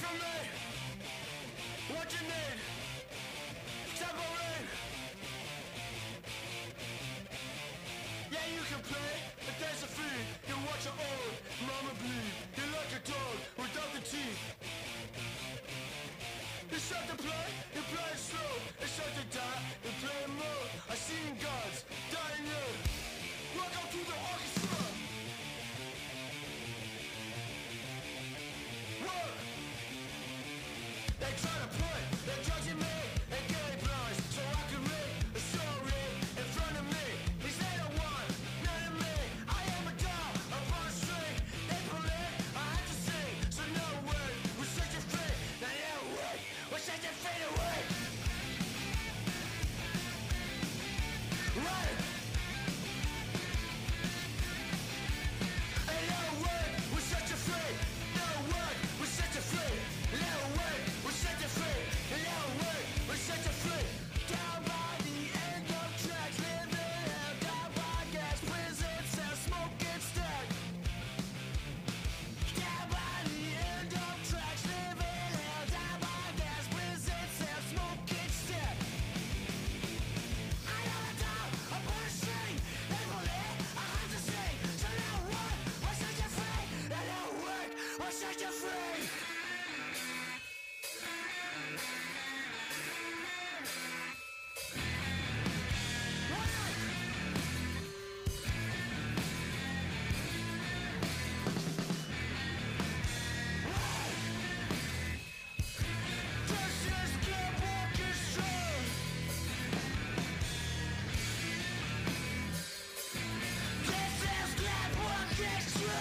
from me what you need. Tambourine. Yeah, you can play, but there's a fee. You watch your old mama bleed. You're like a dog without the teeth. You start to play, you play it slow. You start to die, you play it more. I seen gods dying young. Welcome to the orchestra. Work. They try to put their drugs in me and gay blinds so I can read a story in front of me. Is they the one, none of me. I am a doll upon a string. They pull it, I have to sing. So no word, we set your free. Now no word, we set your feet away. Right. And no word, we set you free. No word, we set you free. No word, we set you free. No word, we set you free. Down by the end of tracks, living hell, down by gas, prison cell, smoking stack. Down by the end of tracks, living hell, down by gas, prison cell, smoking stack. I know a dog, a bird string, they pull it, I have to sing. So no word, we set you free. And no word, we set you free. This is Club Orchestra. This is Club Orchestra.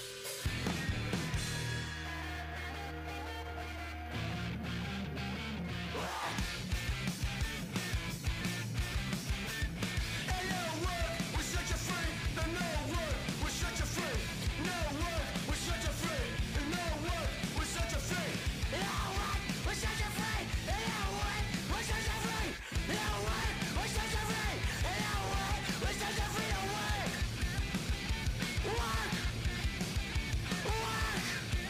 And no word, we set you free. No word, we set you free. No word, we set you free. No word, we set you free. No word, we set you free. No word, we set you free. No word, we set you free. No word, we set you free. No word. Work. Work.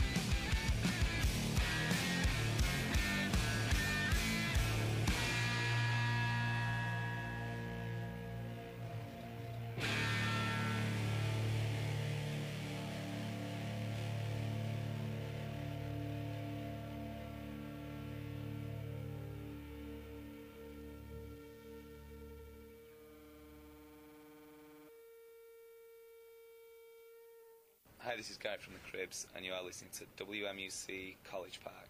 Hi, this is Guy from the Cribs, and you are listening to WMUC College Park.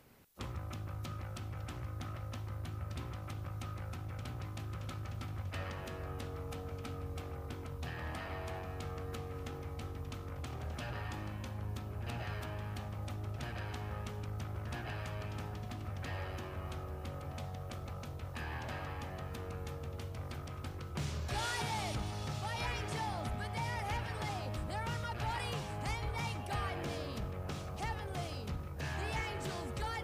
Guided by angels, but they're heavenly. They're on my body and they guide me. Heavenly, the angels guide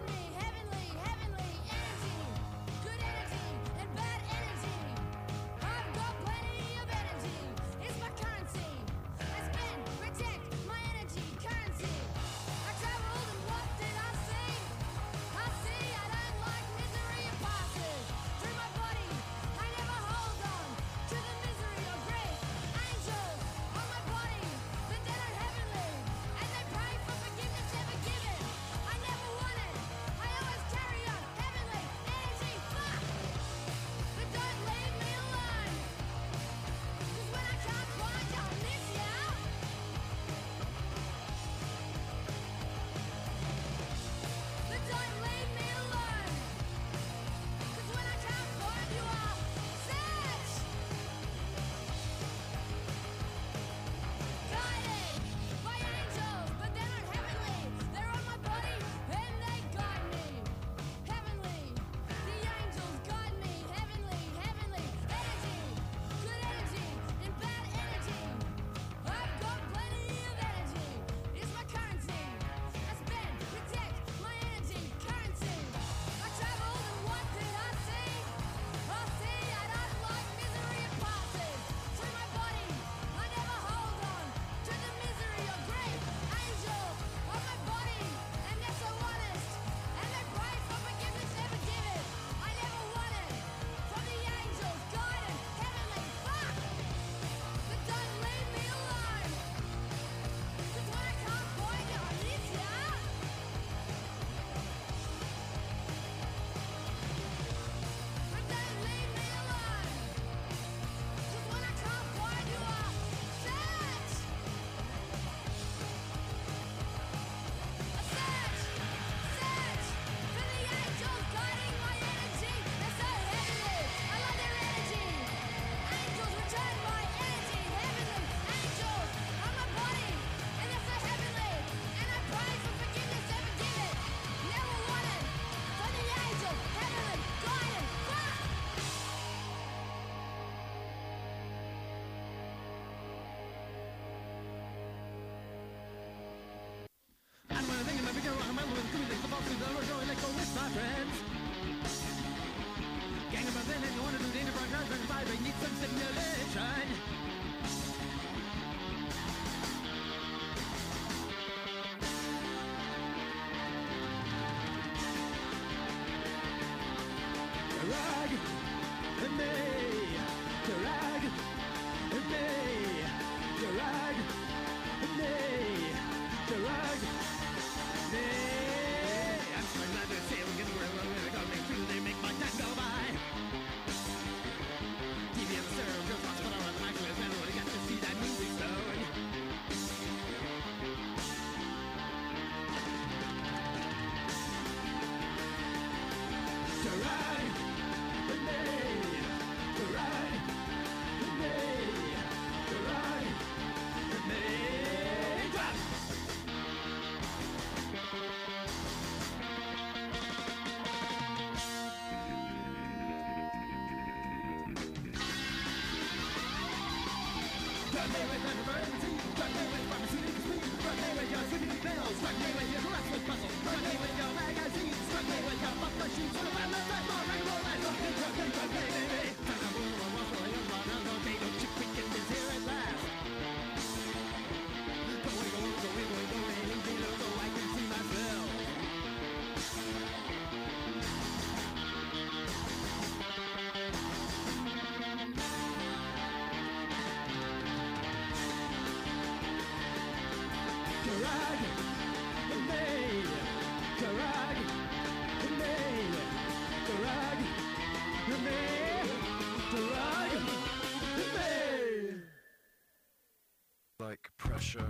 Like pressure,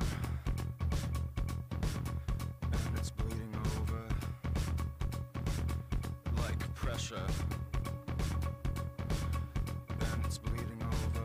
and it's bleeding over. Like pressure, and it's bleeding over.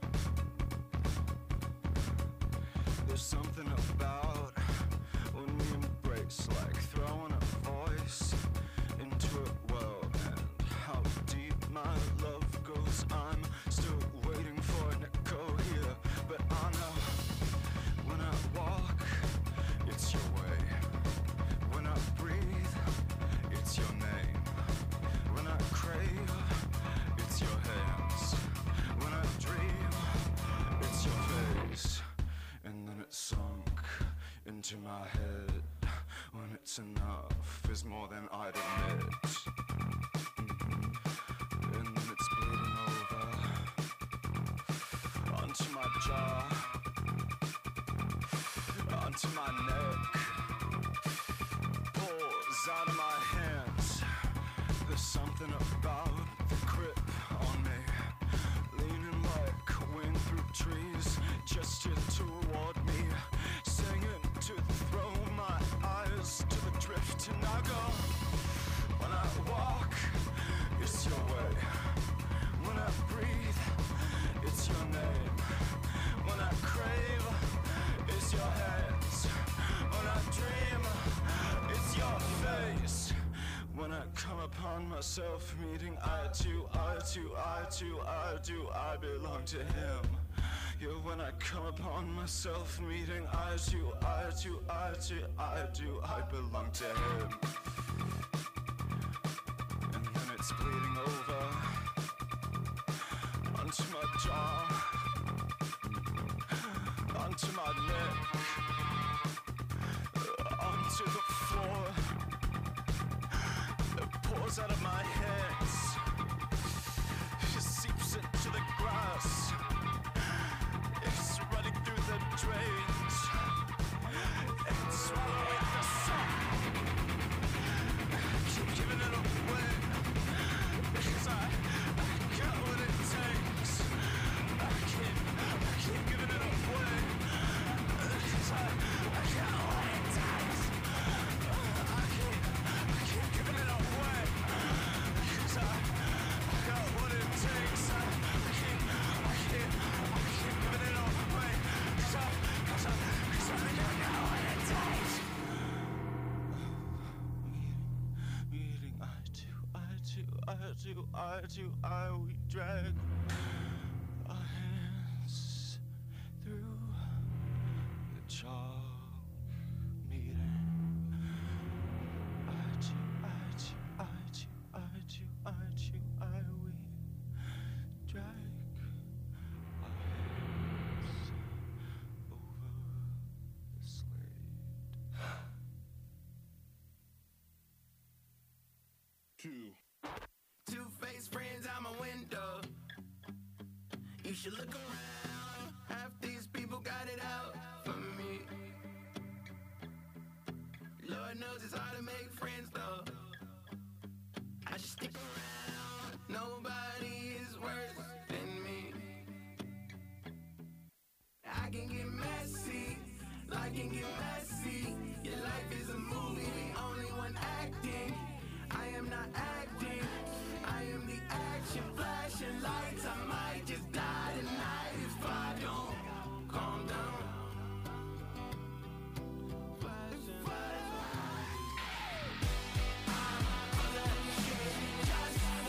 There's something about when we embrace, like throwing a voice into a well, and how deep my love goes. I'm still waiting for an echo here, but I know when I walk, it's your way. When I breathe, it's your name. When I crave, it's your hands. When I dream, it's your face. And then it sunk into my head. When it's enough is more than I'd admit. And then it's bleeding over onto my jaw, onto my neck, pours out of my hands. There's something about the grip on me, leaning like wind through trees, gestured toward me, singing to throw my eyes to the drift. And I go, when I walk, it's your way. When I breathe, it's your name. When I crave, it's your hands. When I dream, it's your face. When I come upon myself meeting eye to eye to eye to eye, do I belong to him? Yeah, when I come upon myself meeting eye to eye to eye to eye, do I belong to him? And then it's bleeding over onto my jaw, onto my neck, onto the floor. It pours out of my hands, it seeps into the grass, it's running through the drains, it's swallowing the sun. I keep giving it away, because I got what it takes. I keep giving it away, because I got what it takes. I keep giving it away, because I got what it takes. I keep giving it away, because I got what it takes. Meeting eye to eye, we drag our hands through the chalk. Meeting eye to eye, we drag our hands over the slate. Two-faced friends out my window. You should look around. Half these people got it out for me. Lord knows it's hard to make friends though. I should stick around. Nobody is worse than me. I can get messy, life can get messy. Your life is a movie, the only one acting. I am not acting, I am the action. Flashing lights, I might just die tonight if I don't calm down. Flashing lights. I'm full of shit, just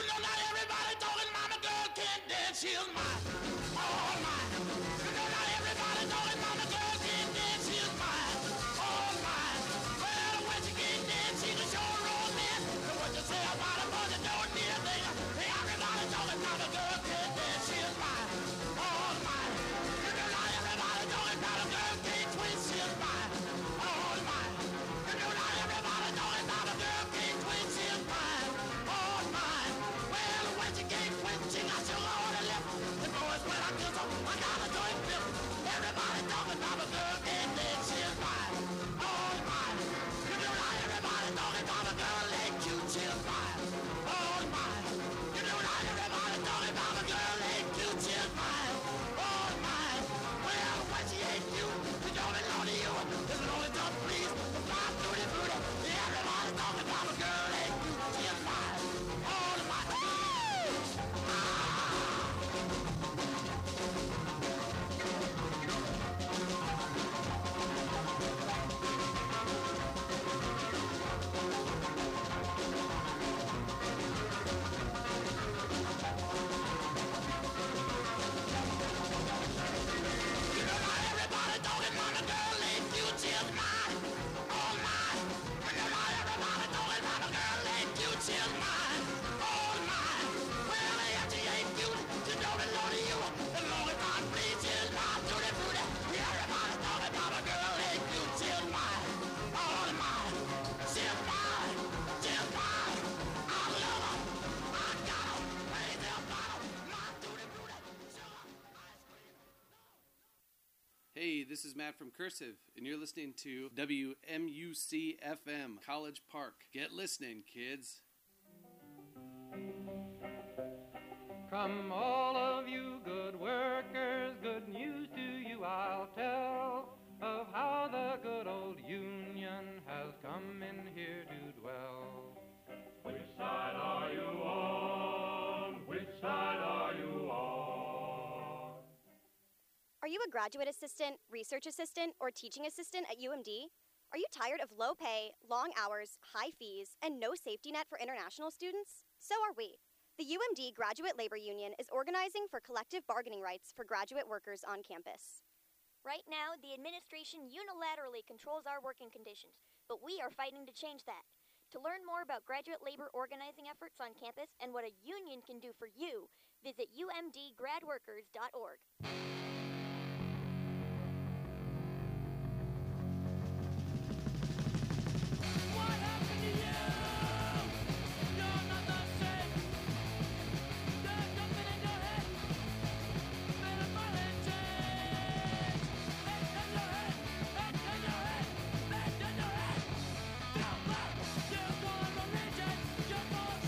know now everybody talking mama girl can't dance, she's mine, all mine. You know now everybody talking mama girl can't dance, she's mine, all mine. Well, when she can't dance, she's a sure old man. So what you say about her, but you don't need a thing. Hey, everybody talking mama girl can't dance, she's mine, all mine. You know now everybody talking mama girl can't twist, she's mine, all mine. You know now everybody talking mama girl can't twist, she's mine, all mine. Well, when she can't twist, she got sugar on her lip. The boys, when I kiss her, I gotta do it flip. Everybody talking mama girl can't dance, she's mine, all mine. You know now everybody talking mama girl ain't cute, she's mine, all mine. You know now everybody talking mama girl ain't cute, she's mine, all mine. Well, when she ain't cute, she don't belong to you. There's an only tough please, the fly booty booty. Everybody talking mama girl ain't cute, she's mine, all mine. You know now everybody talking mama girl ain't cute, she's mine, all mine. You know now everybody talking mama girl ain't cute, she's mine, all mine. Well, if she ain't cute, she don't belong to you. As long as God please, she's my tutti frutti. Everybody talking mama girl ain't cute, she's mine, all mine. She's mine, she's mine. I love her, I got her. Raise the bottle, my tutti frutti. Sugar, ice cream. Hey, this is Matt from Cursive, and you're listening to WMUC FM, College Park. Get listening, kids. Come all of you good workers, good news to you I'll tell of how the good old Union has come in here to dwell. Which side are you on? Which side are you on? Are you a graduate assistant, research assistant, or teaching assistant at UMD? Are you tired of low pay, long hours, high fees, and no safety net for international students? So are we. The UMD Graduate Labor Union is organizing for collective bargaining rights for graduate workers on campus. Right now, the administration unilaterally controls our working conditions, but we are fighting to change that. To learn more about graduate labor organizing efforts on campus and what a union can do for you, visit umdgradworkers.org.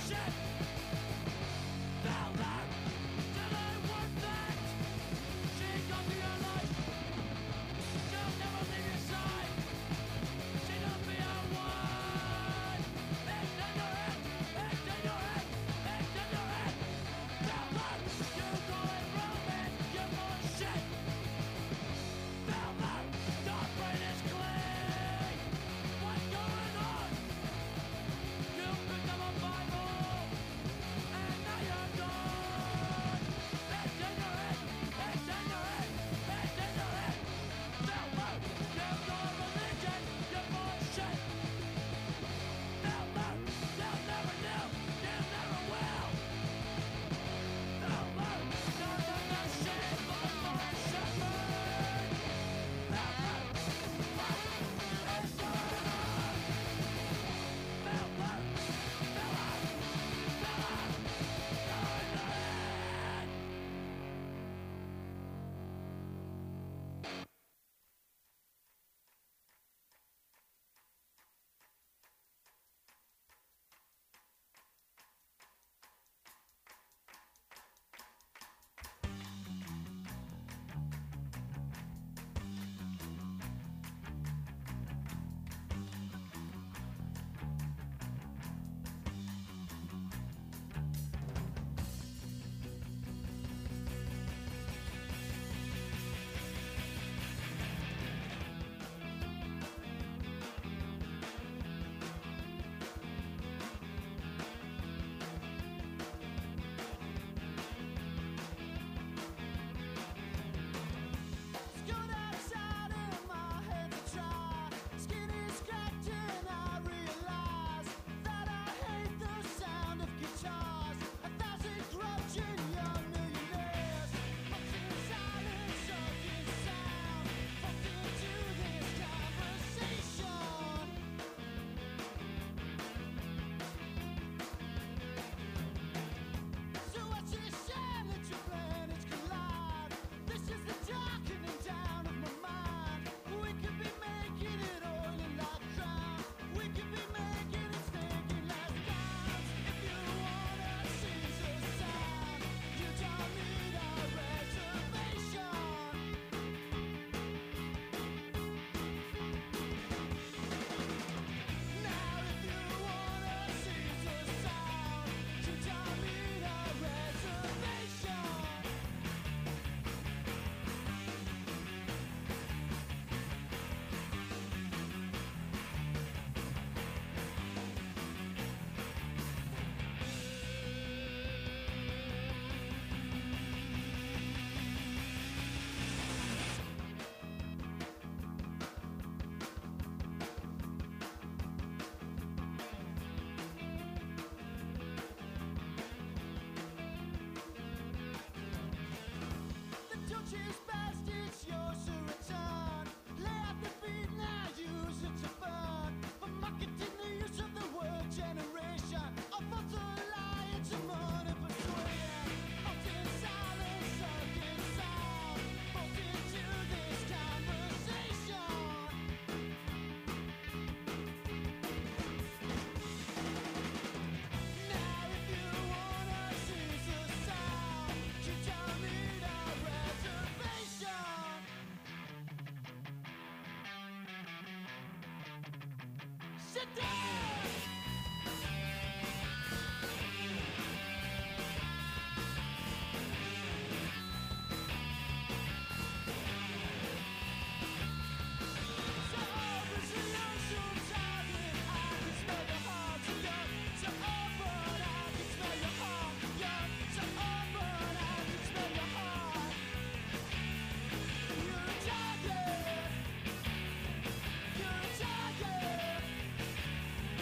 Down there, till I want that. You're a target.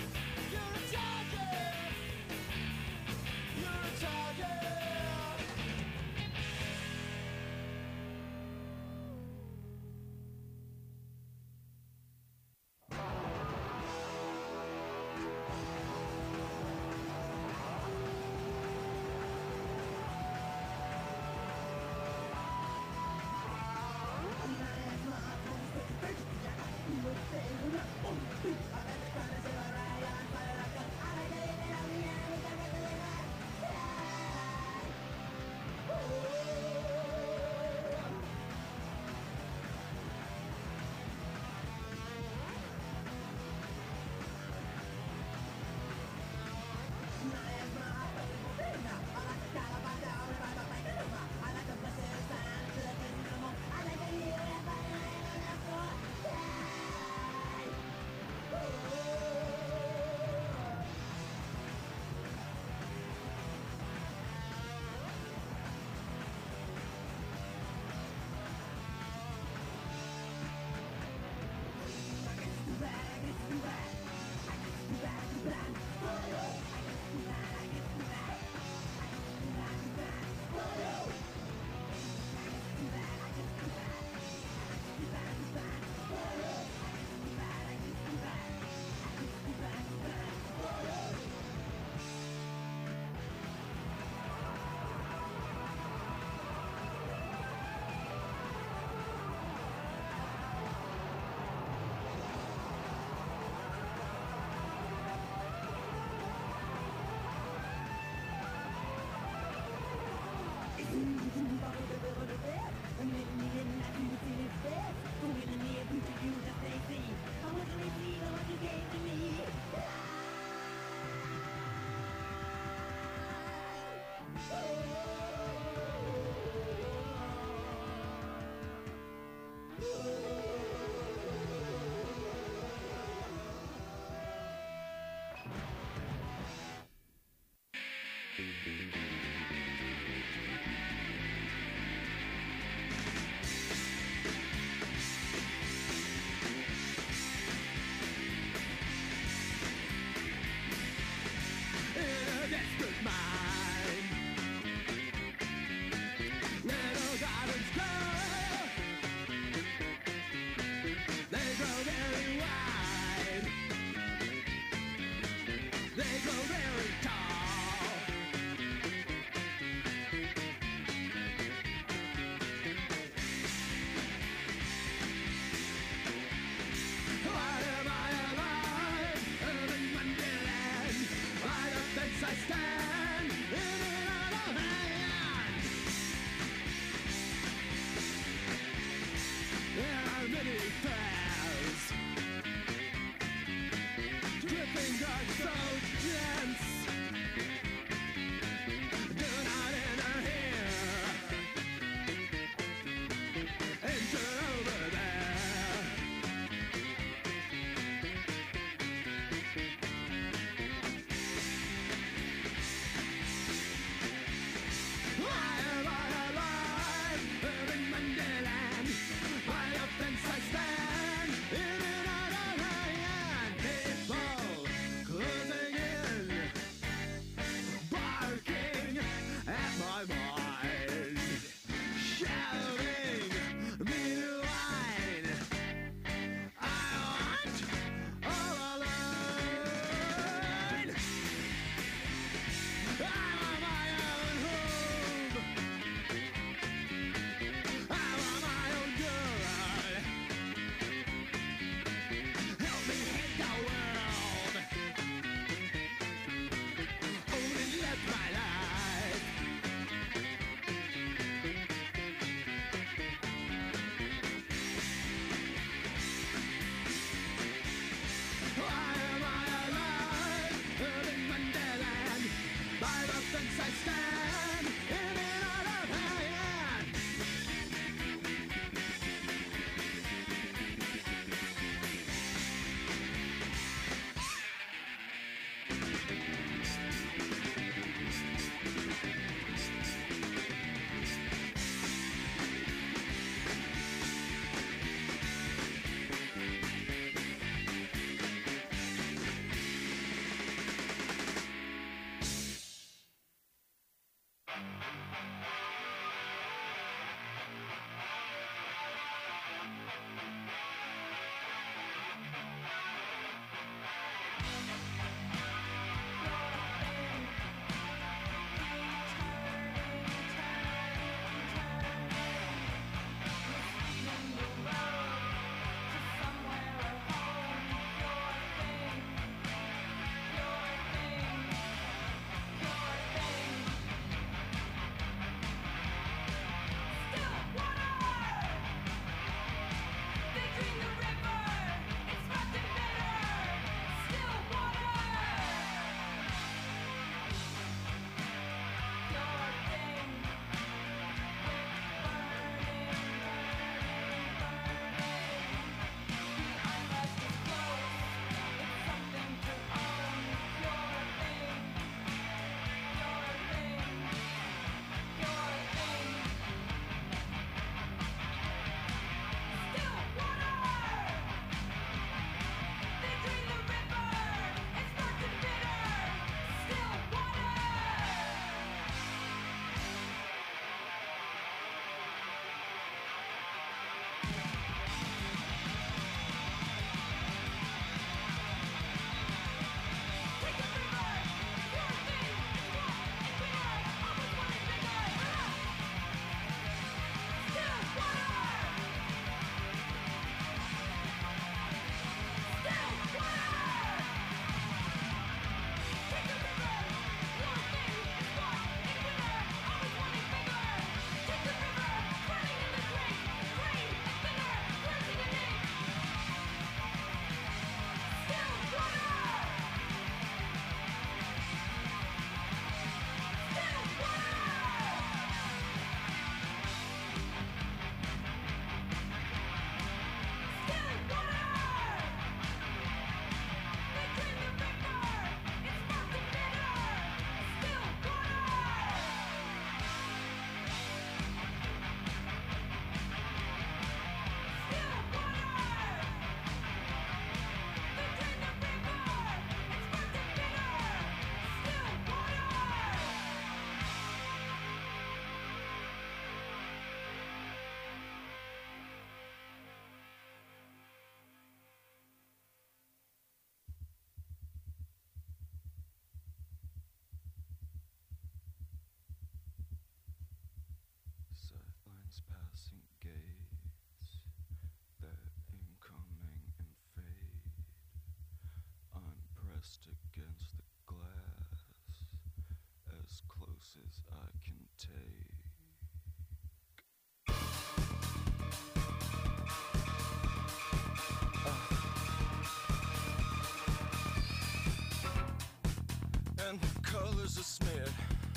colors are smeared,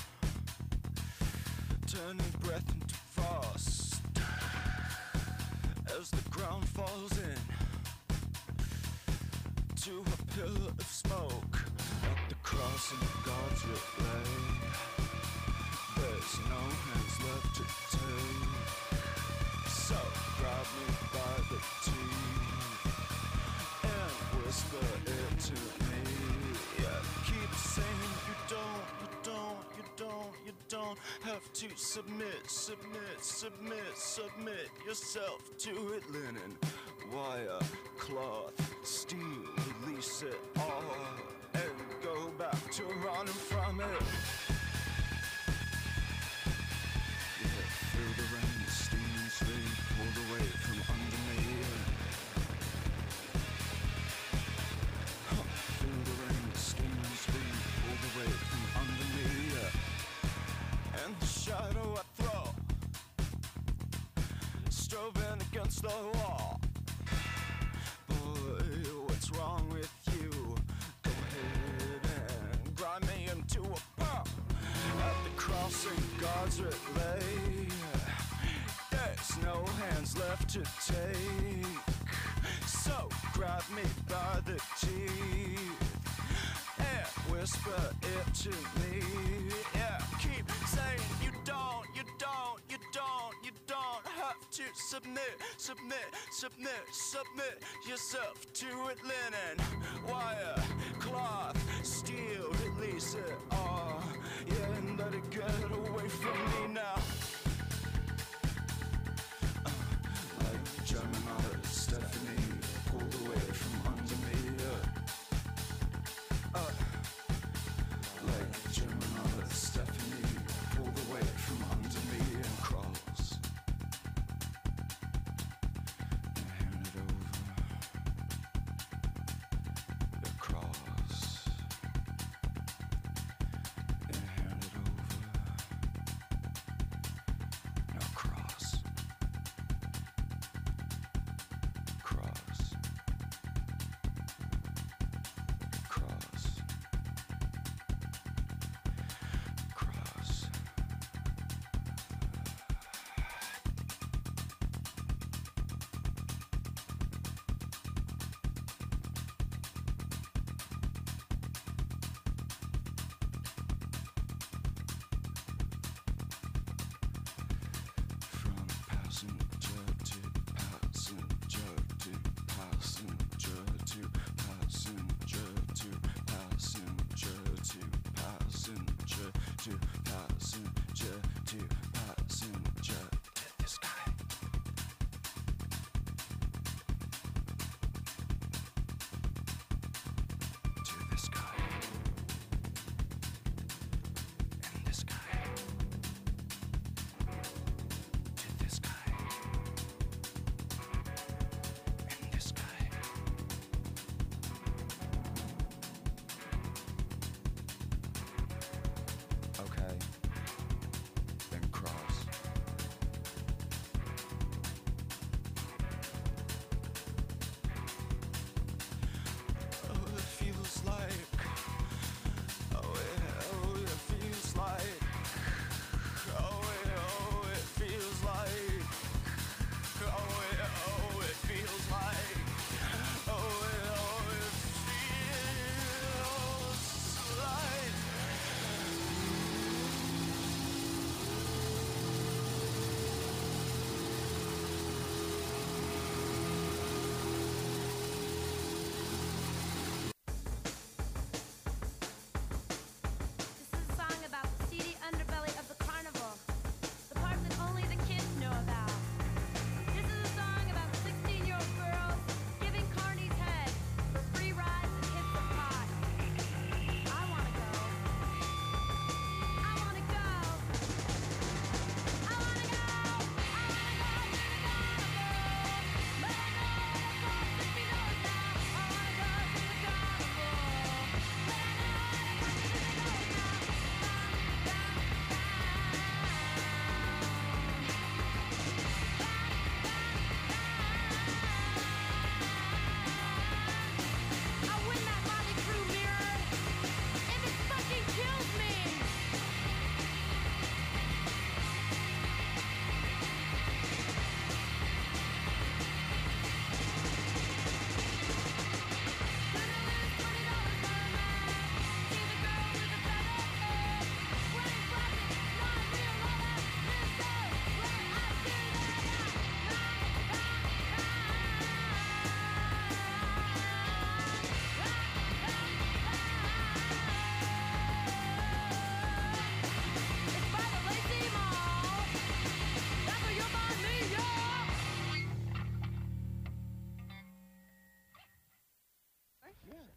turning breath into frost as the ground falls in to a pillar of smoke. At the crossing of God's relay, there's no hands left to take. So grab me by the teeth and whisper it to me. Yeah, keep saying you don't have to submit yourself to it. Linen, wire, cloth, steel, release it all and go back to running from it. Yeah, feel the rain, steam and sleep pulled away from under me. Feel the rain, steam and sleep pulled away from under me. And the shadow I throw, strobing against the wall. Boy, what's wrong with you? Go ahead and grind me into a pump. At the crossing, God's relay, there's no hands left to take. So grab me by the teeth and whisper it to me. Yeah, keep saying you don't have to submit yourself to it. Linen, wire, cloth, steel, release it all. Yeah, and let it get away from me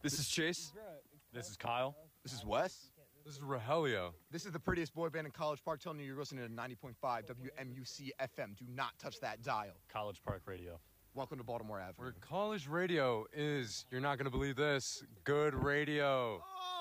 This is Chase. This is Kyle. This is Wes. This is Rogelio. This is the prettiest boy band in College Park telling you you're listening to 90.5 WMUC FM. Do not touch that dial. College Park Radio. Welcome to Baltimore Avenue. Where college radio is, you're not going to believe this, good radio.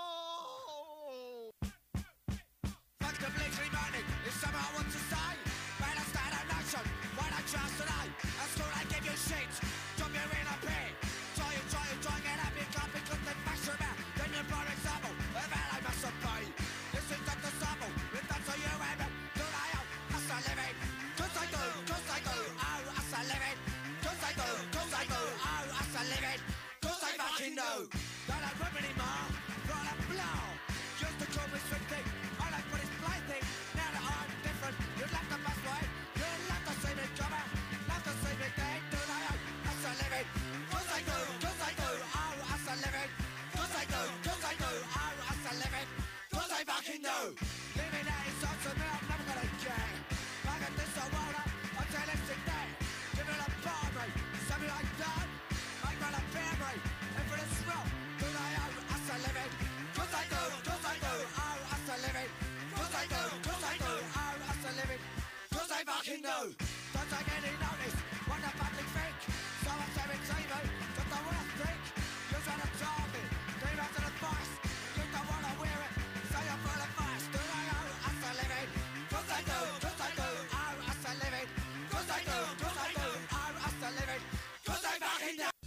Fuck the military money, it's something I want to say. When I stand a nation, when I trust today, at school I give you shit, drop you in a pit. Try and get up, you can't because they mash your mouth. Then you're for example, of how I must obey. This is not the sample, if that's how you aim it. Do I out, as I live it. Cause I do, oh, as I live it. Cause I do, oh, as I live it. Cause I fucking know that I'm rip anymore, roll and blow. Used to call me swiftly, I like what is blinding. Now that I'm different, you left the best way. You left the same in cover, left the same in day. Do I out, as I live it. Cause I do, oh, as I live it. Cause I do, oh, as I live it. Cause I fucking know. Living out is awesome, I'm never gonna care. Back at this world, until it's in there. Give it a bar, mate. Something like that. I'm gonna bear, mate. And for this road, do I out, as I live it. Cause I do, oh, as I live it. Cause I do, oh, as I live it. Cause I fucking know. Don't take any notice, what the public think. So I say it to me, just the way I think. You try to tell me, give us an advice. You don't wanna wear it, so you're full of vice. Do I oh, as I live it. Cause I do, oh, as I live it. Cause I do, oh, as I live it. Cause I fucking know.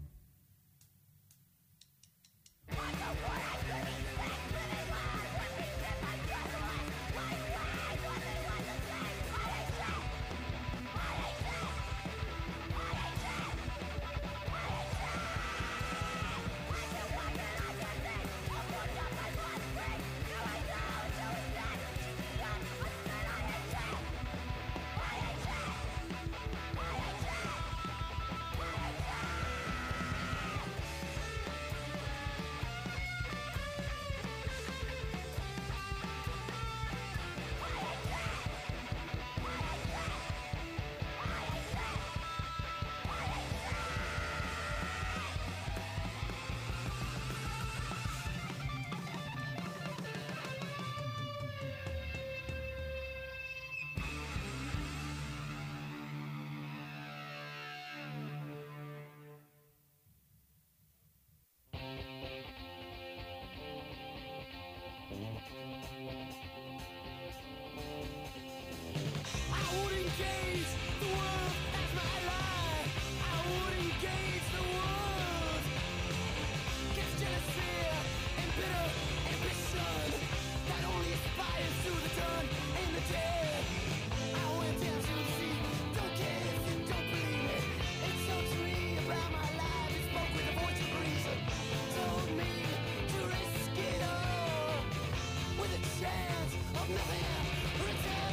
I would engage the world as my lie. I would engage the world. Gets jealousy and bitter ambition that only aspires to the done and the dead. I went down to the sea, don't care if you don't believe me. It told to me about my life, it spoke with the voice of reason. Told me to risk it all with a chance of nothing return.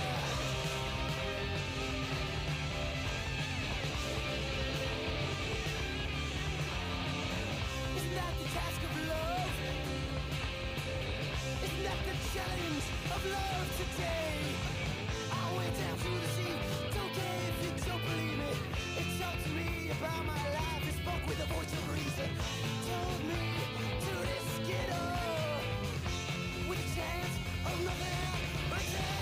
Isn't that the task of love? Isn't that the challenge of love today? I went down to the sea, don't care if you don't believe me. It talked to me about my life, it spoke with the voice of reason. Told me to risk it all with a chance of nothing return.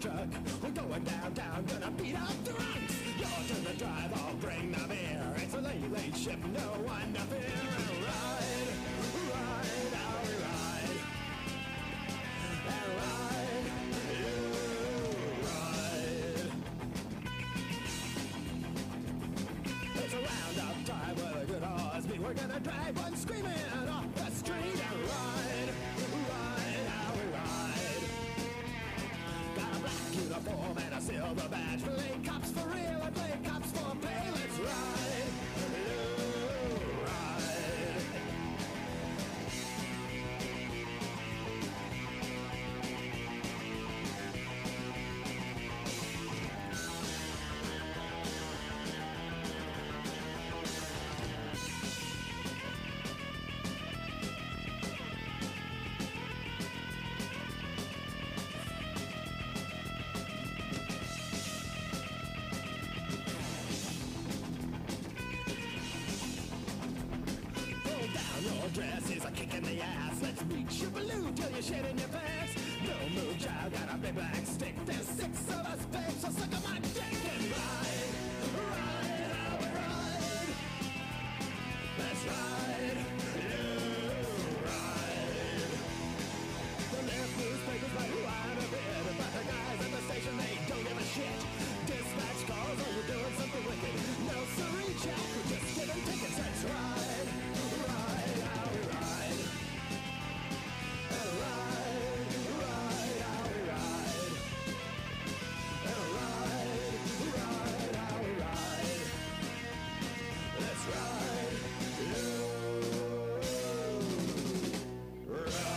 truck. We're going downtown, gonna beat up drunks. You're to the drive, I'll bring the beer. It's a late, late ship, no one to fear. Ride, ride, I'll ride. And ride, you ride. It's a round-up time with a good horse beat. We're gonna drive one screaming off the street and ride, ride, how we ride. Got a black uniform and a silver badge. Play cops for real and play cops for pay. Let's ride, you ride. Pull down your dress is a kick in the ass. Let's reach your balloon till you're shedding your pants. No move, child, got a big black stick. There's 6 of us, babe, so suck on my dick and ride, ride, how we ride. Let's ride, you ride. The left newspapers write quite a bit about the guys at the station, they don't give a shit. Dispatch calls, oh, you're doing something wicked. No, sorry, Jack, we're just giving tickets. Let's ride, ride, how we ride. And ride, ride, how we ride. And ride, ride, how we ride. Let's ride, you ride.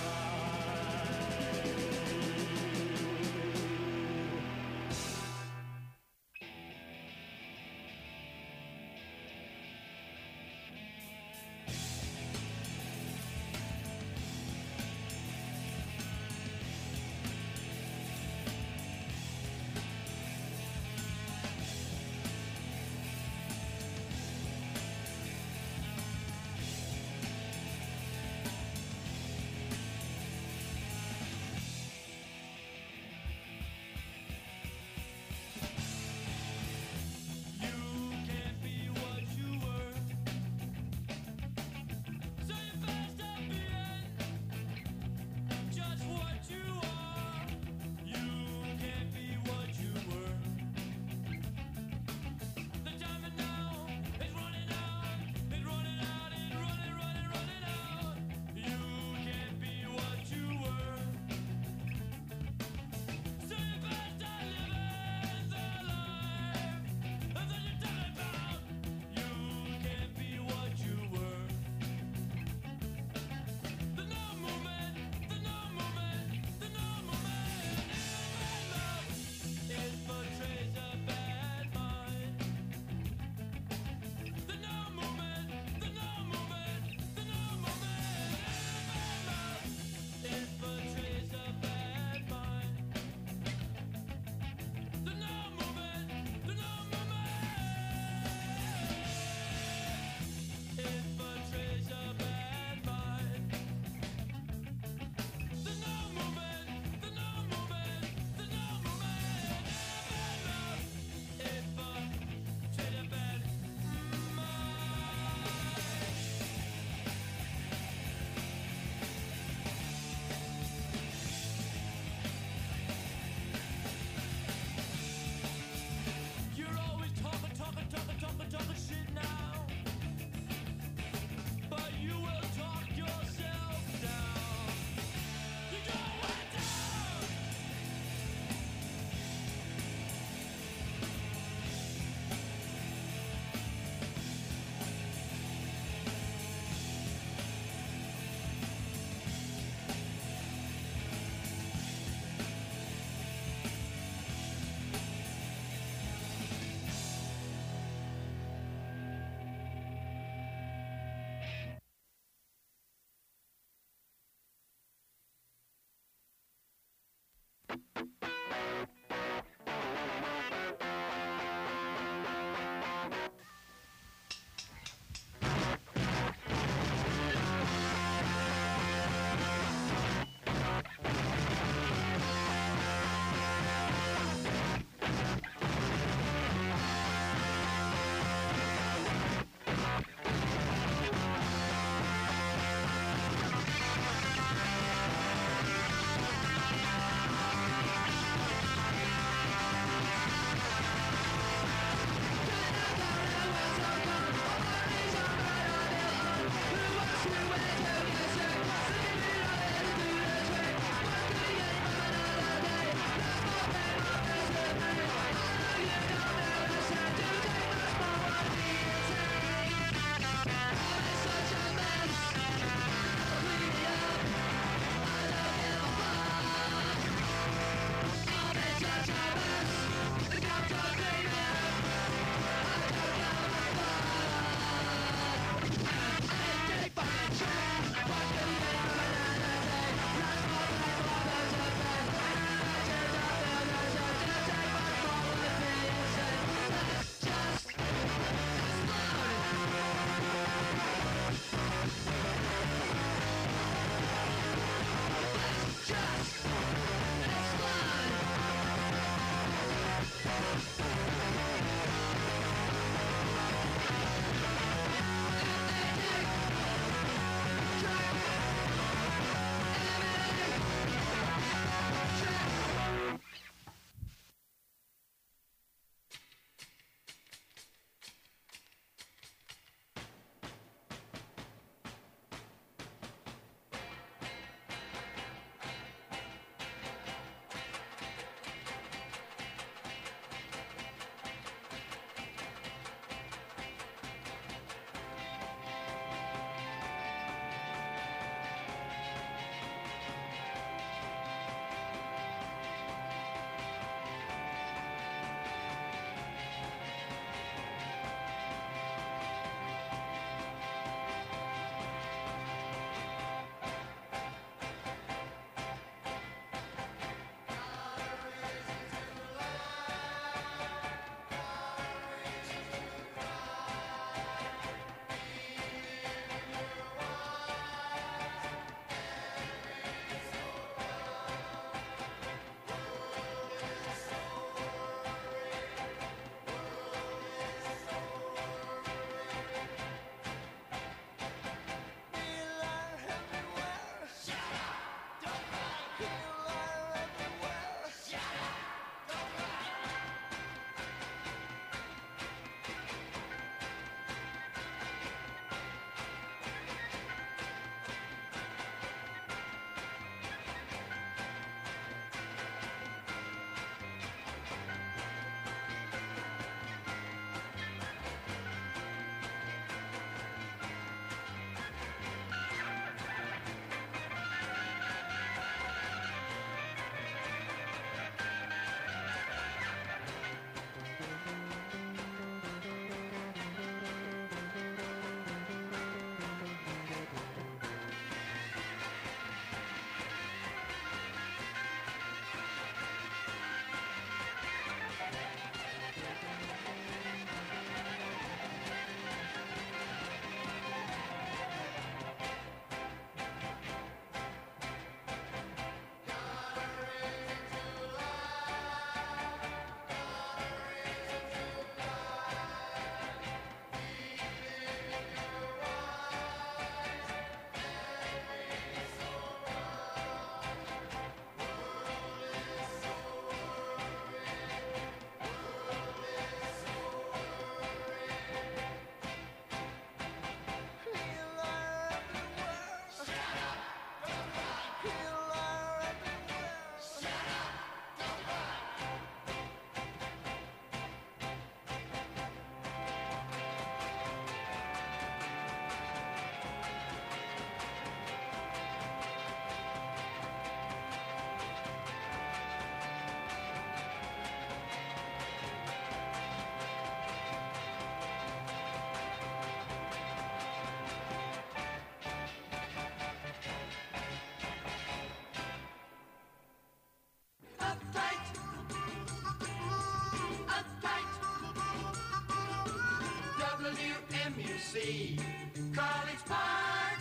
WMUC College Park.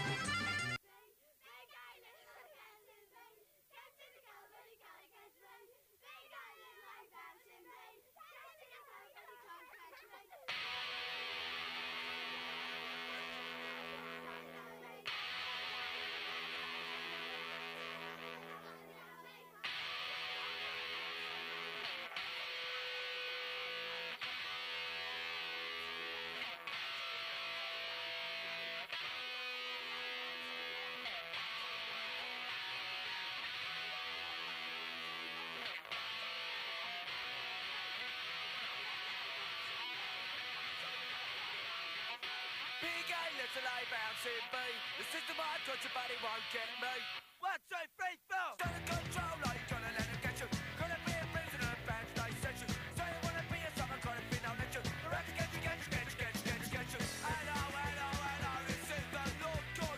Big A, little A, bouncing B. The system I touch, but it won't get me. 1, 2, 3, 4.